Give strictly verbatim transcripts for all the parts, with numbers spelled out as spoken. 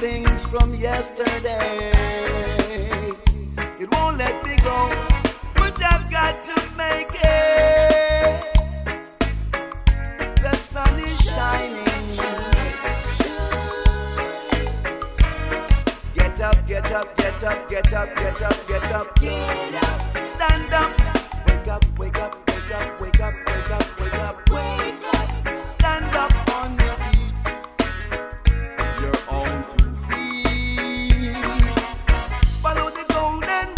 things from yesterday. It won't let me go, but I've got to make it. The sun is shining. Get up, get up, get up, get up, get up, get up, get up. Stand up. Wake up, wake up, wake up, wake up, wake up, wake up, wake up. Stand up on your feet. Your own two feet. Follow the golden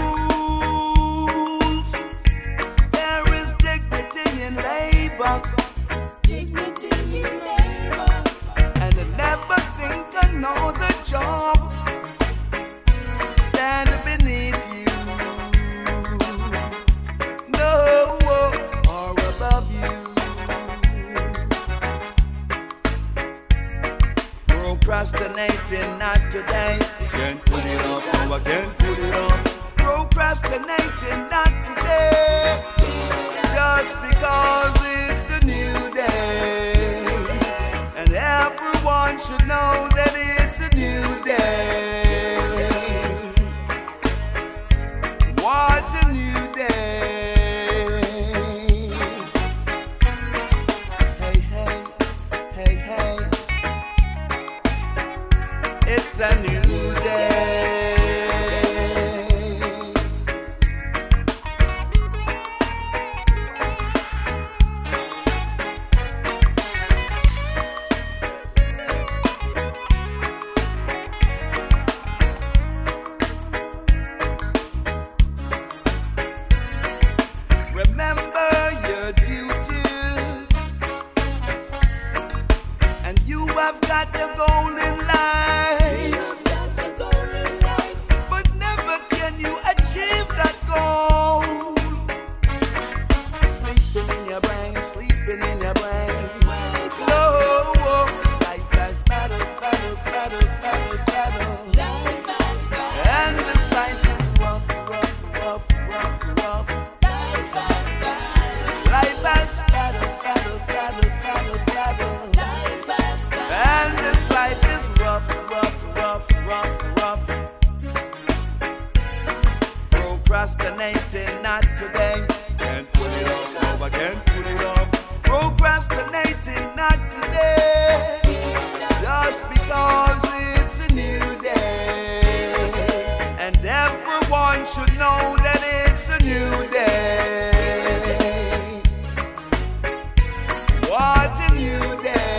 rules. There is dignity in labor. Dignity in labor. And I never think I know the job. Stand beneath you. No, or above you. Procrastinating not today. Can't put it off, no I can't put it off. Procrastinating not today. Just because it's a new day. And everyone should know that it's a new day. What a new day. Hey, hey, hey, hey. It's a new day. Remember your duties, and you have got the goal in life. But never can you achieve that goal. Sleeping in your brain, sleeping in your brain. No, life has battles, battles, battles, battles, battles. And this life is rough, rough, rough, rough, rough. Life has battles, battles, battles, battles, battles. And this life is rough, rough, rough, rough, rough. Procrastinating not today. Can't put it off, no I can't put it off. Procrastinating not today. Just because it's a new day. And everyone should know that it's a new day. What a new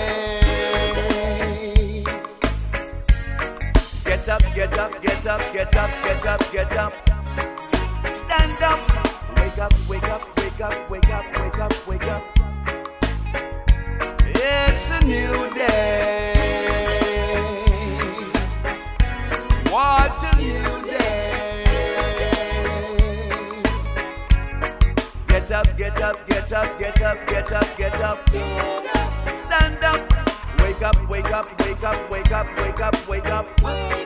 day. Get up, get up, get up, get up, get up, get up. Stand up. Wake up, wake up, wake up, wake up, wake up, wake up. It's a new day. What a new day. Get up, get up, get up, get up, get up, get up. Stand up. Wake up, wake up, wake up, wake up, wake up, wake up.